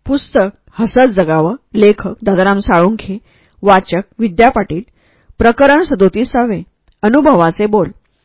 पुस्तक हसत जगावं. लेखक दादाराम साळुंखे. वाचक विद्या पाटील. प्रकरण 37. अनुभवाचे बोल.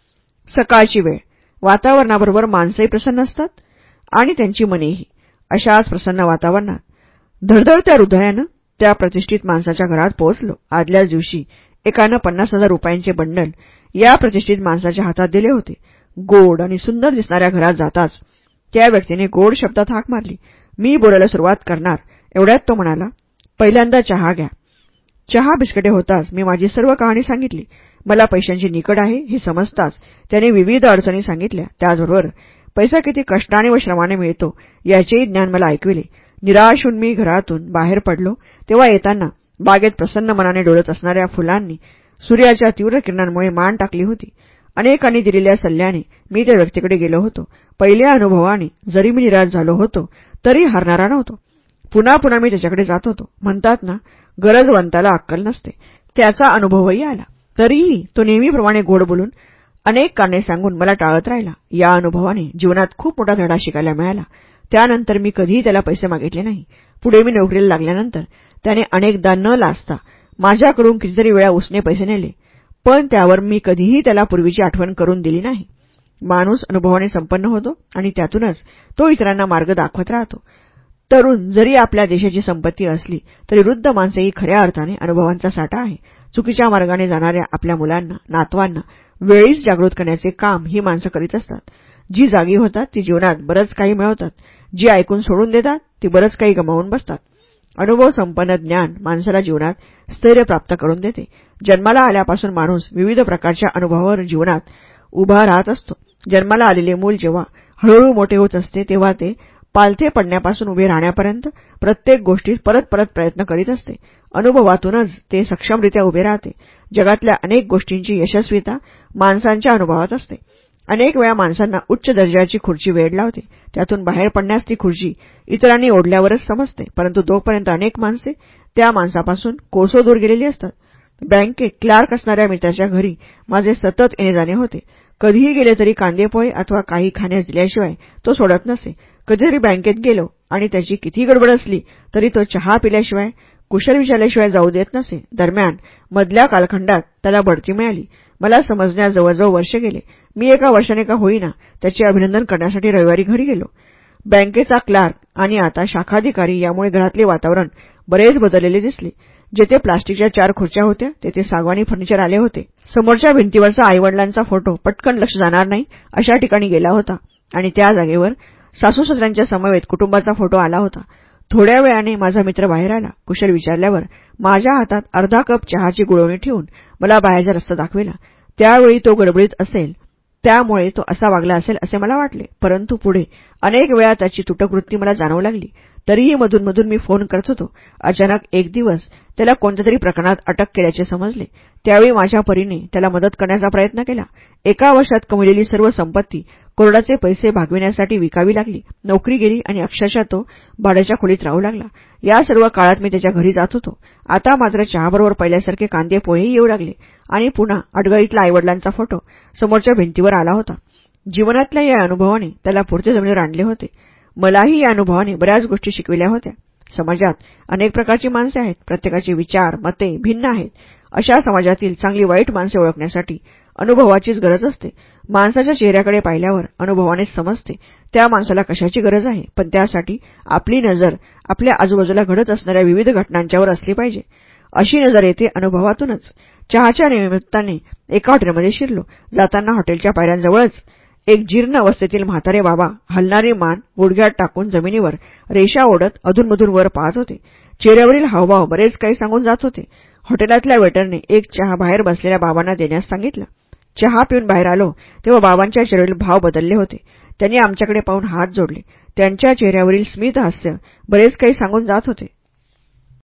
सकाळची वेळ. वातावरणाबरोबर माणसंही प्रसन्न असतात आणि त्यांची मनेही. अशाच प्रसन्न वातावरणात धडधडत्या हृदयानं त्या प्रतिष्ठित माणसाच्या घरात पोहोचलो. आदल्याच दिवशी एकानं 50,000 रुपयांचे बंडल या प्रतिष्ठित माणसाच्या हातात दिले होते. गोड आणि सुंदर दिसणाऱ्या घरात जाताच त्या व्यक्तीने गोड शब्दात हाक मारली. मी बोलायला सुरुवात करणार एवढ्यात तो म्हणाला, पहिल्यांदा चहा घ्या. चहा बिस्किटे होताच मी माझी सर्व कहाणी सांगितली. मला पैशांची निकड आहे हे समजताच त्याने विविध अडचणी सांगितल्या. त्याचबरोबर पैसा किती कष्टाने व श्रमाने मिळतो याचेही ज्ञान मला ऐकविले. निराश होऊन मी घरातून बाहेर पडलो तेव्हा येताना बागेत प्रसन्न मनाने डोलत असणाऱ्या फुलांनी सूर्याच्या तीव्र किरणांमुळे मान टाकली होती. अनेकांनी दिलेल्या सल्ल्याने मी त्या व्यक्तीकडे गेलो होतो. पहिल्या अनुभवाने जरी मी निराश झालो होतो तरी हारणारा नव्हतो. पुन्हा पुन्हा मी त्याच्याकडे जात होतो. म्हणतात ना, गरजवंताला अक्कल नसते. त्याचा अनुभवही आला. तरीही तो नेहमीप्रमाणे गोड बोलून अनेक कारणे सांगून मला टाळत राहिला. या अनुभवाने जीवनात खूप मोठा धडा शिकायला मिळाला. त्यानंतर मी कधीही त्याला पैसे मागितले नाही. पुढे मी नोकरीला लागल्यानंतर त्याने अनेकदा न लाजता माझ्याकडून कितीतरी वेळा उसने पैसे नेले, पण त्यावर मी कधीही त्याला पूर्वीची आठवण करून दिली नाही. माणूस अनुभवाने संपन्न होतो आणि त्यातूनच तो इतरांना मार्ग दाखवत राहतो. तरुण जरी आपल्या देशाची संपत्ती असली तरी वृद्ध माणसे ही खऱ्या अर्थाने अनुभवांचा साठा आहे. चुकीच्या मार्गाने जाणाऱ्या आपल्या मुलांना, नातवांना वेळीच जागृत करण्याचे काम ही माणसं करीत असतात. जी जागी होतात ती जीवनात बरंच काही मिळवतात. जी ऐकून सोडून देतात ती बरंच काही गमावून बसतात. अनुभव संपन्न ज्ञान माणसाला जीवनात स्थैर्य प्राप्त करून देते. जन्माला आल्यापासून माणूस विविध प्रकारच्या अनुभवावर जीवनात उभा राहत असतो. जन्माला आलेले मूल जेव्हा हळूहळू मोठे होत असते तेव्हा ते पालथे पडण्यापासून उभे राहण्यापर्यंत प्रत्येक गोष्टीत परत परत प्रयत्न करीत असते. अनुभवातूनच ते सक्षमरित्या उभे राहते. जगातल्या अनेक गोष्टींची यशस्वीता माणसांच्या अनुभवात असते. अनेक वेळा माणसांना उच्च दर्जाची खुर्ची वेड लावते. त्यातून बाहेर पडण्यास ती खुर्ची इतरांनी ओढल्यावरच समजते. परंतु तोपर्यंत अनेक माणसे त्या माणसापासून कोसो दूर गेलेली असतात. बँकेत क्लार्क असणाऱ्या मित्राच्या घरी माझे सतत येणे जाणे होते. कधीही गेले तरी कांदेपोहे अथवा काही खाण्यास दिल्याशिवाय तो सोडत नसे. कधीतरी बँकेत गेलो आणि त्याची किती गडबड असली तरी तो चहा पिल्याशिवाय, कुशल विचारल्याशिवाय जाऊ देत नसे. दरम्यान मधल्या कालखंडात त्याला बढती मिळाली. मला समजण्यास जवळजवळ वर्ष गेले. मी एका वर्षाने का होईना त्याचे अभिनंदन करण्यासाठी रविवारी घरी गेलो. बँकेचा क्लार्क आणि आता शाखाधिकारी यामुळे घरातले वातावरण बरेच बदललेले दिसले. जेथे प्लास्टिकच्या 4 खुर्च्या होत्या तेथे सागवानी फर्निचर आले होते. समोरच्या भिंतीवरचा आईवडिलांचा फोटो पटकन लक्ष जाणार नाही अशा ठिकाणी गेला होता आणि त्या जागेवर सासूसासऱ्यांच्या समवेत कुटुंबाचा फोटो आला होता. थोड्या वेळाने माझा मित्र बाहेर आला. कुशल विचारल्यावर माझ्या हातात अर्धा कप चहाची गुळवणी ठेवून मला बाहेरचा रस्ता दाखविला. त्यावेळी तो गडबडीत असेल त्यामुळे तो असा वागला असेल असे मला वाटले. परंतु पुढे अनेक वेळा त्याची तुटक वृत्ती मला जाणवू लागली. तरीही मधून मी फोन करत होतो. अचानक एक दिवस त्याला कोणत्यातरी प्रकरणात अटक केल्याचे समजले. त्यावेळी माझ्या परीने त्याला मदत करण्याचा प्रयत्न केला. एका वर्षात कमविलेली सर्व संपत्ती करोडाचे पैसे भागविण्यासाठी विकावी लागली. नोकरी गेली आणि अक्षरशः तो भाड्याच्या खोलीत राहू लागला. या सर्व काळात मी त्याच्या घरी जात होतो. आता मात्र चहाबरोबर पहिल्यासारखे कांदे पोहेही येऊ लागले आणि पुन्हा अडगळीतला आईवडिलांचा फोटो समोरच्या भिंतीवर आला होता. जीवनातल्या या अनुभवाने त्याला पुढच्या जमिनीवर आणले होते. मलाही या अनुभवाने बऱ्याच गोष्टी शिकविल्या होत्या. समाजात अनेक प्रकारची माणसे आहेत. प्रत्येकाचे विचार, मते भिन्न आहेत. अशा समाजातील चांगली वाईट माणसे ओळखण्यासाठी अनुभवाचीच गरज असते. माणसाच्या चेहऱ्याकडे पाहिल्यावर अनुभवानेच समजते त्या माणसाला कशाची गरज आहे. पण त्यासाठी आपली नजर आपल्या आजूबाजूला घडत असणाऱ्या विविध घटनांच्यावर असली पाहिजे. अशी नजर येते अनुभवातूनच. चहाच्या निमित्ताने एका हॉटेलमध्ये शिरलो. जाताना हॉटेलच्या पायऱ्यांजवळच एक जीर्ण अवस्थेतील म्हातारे बाबा हलणारी मान गुडघ्यात टाकून जमिनीवर रेषा ओढत अधूनमधून वर पाहत होते. चेहऱ्यावरील हावभाव बरेच काही सांगून जात होते. हॉटेलातल्या वेटरने एक चहा बाहेर बसलेल्या बाबांना देण्यास सांगितलं. चहा पिऊन बाहेर आलो तेव्हा बाबांच्या चेहऱ्यावरील भाव बदलले होते. त्यांनी आमच्याकडे पाहून हात जोडले. त्यांच्या चेहऱ्यावरील स्मित हास्य बरेच काही सांगून जात होते.